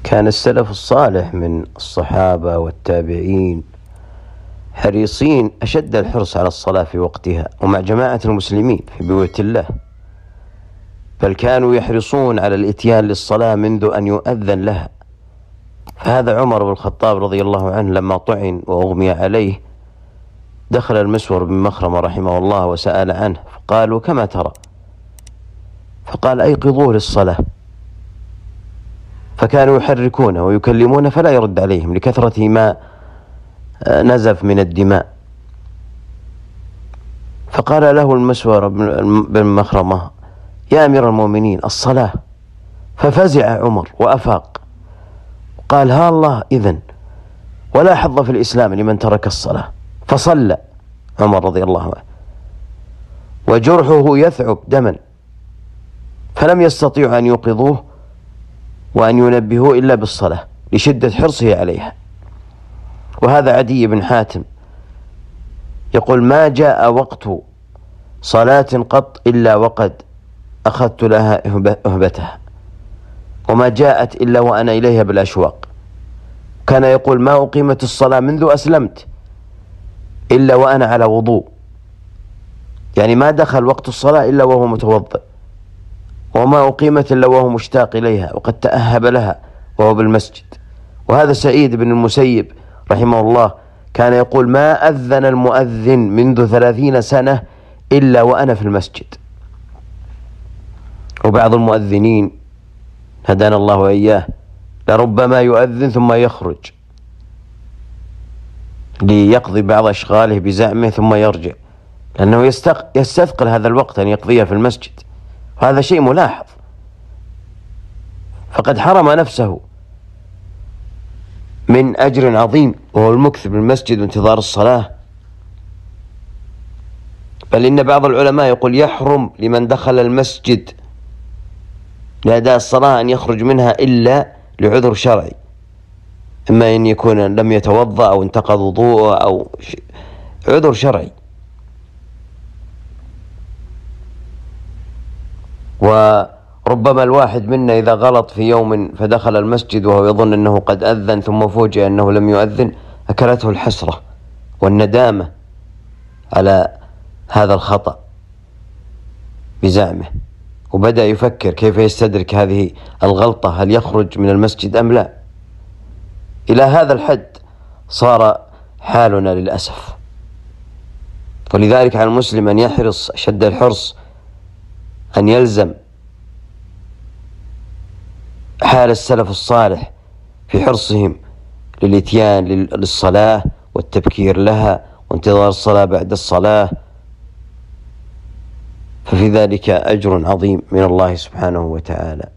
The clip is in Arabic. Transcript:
كان السلف الصالح من الصحابة والتابعين حريصين أشد الحرص على الصلاة في وقتها ومع جماعة المسلمين في بيوت الله، بل كانوا يحرصون على الإتيان للصلاة منذ أن يؤذن لها. فهذا عمر بن الخطاب رضي الله عنه لما طعن وأغمي عليه دخل المسور بن مخرمة رحمه الله وسأل عنه، فقالوا: كما ترى؟ فقال: أيقظوه للصلاة. فكانوا يحركونه ويكلمونه فلا يرد عليهم لكثرة ما نزف من الدماء. فقال له المسور بن مخرمة: يا أمير المؤمنين الصلاة. ففزع عمر وأفاق، قال: ها الله إذن، ولا حظ في الإسلام لمن ترك الصلاة. فصلى عمر رضي الله عنه وجرحه يثعب دما، فلم يستطيعوا أن يوقظوه وأن ينبهوه إلا بالصلاة لشدة حرصه عليها. وهذا عدي بن حاتم يقول: ما جاء وقت صلاة قط إلا وقد أخذت لها أهبتها، وما جاءت إلا وأنا إليها بالأشواق. كان يقول: ما أقيمت الصلاة منذ أسلمت إلا وأنا على وضوء، يعني ما دخل وقت الصلاة إلا وهو متوضئ، وما أقيمت إلا وهو مشتاق إليها وقد تأهب لها وهو بالمسجد. وهذا سعيد بن المسيب رحمه الله كان يقول: ما أذن المؤذن منذ 30 سنة إلا وأنا في المسجد. وبعض المؤذنين هدانا الله وإياه لربما يؤذن ثم يخرج ليقضي بعض أشغاله بزعمه ثم يرجع، لأنه يستثقل هذا الوقت أن يقضيه في المسجد، وهذا شيء ملاحظ. فقد حرم نفسه من أجر عظيم وهو المكث بالمسجد وانتظار الصلاة. بل إن بعض العلماء يقول: يحرم لمن دخل المسجد لأداء الصلاة أن يخرج منها إلا لعذر شرعي، إما أن يكون لم يتوضأ أو انتقض وضوءه أو عذر شرعي. وربما الواحد منا إذا غلط في يوم فدخل المسجد وهو يظن أنه قد أذن ثم فوجئ أنه لم يؤذن، أكلته الحسرة والندامة على هذا الخطأ بزعمه، وبدأ يفكر كيف يستدرك هذه الغلطة، هل يخرج من المسجد أم لا. إلى هذا الحد صار حالنا للأسف. ولذلك على المسلم أن يحرص أشد الحرص أن يلزم حال السلف الصالح في حرصهم للإتيان للصلاة والتبكير لها وانتظار الصلاة بعد الصلاة، ففي ذلك أجر عظيم من الله سبحانه وتعالى.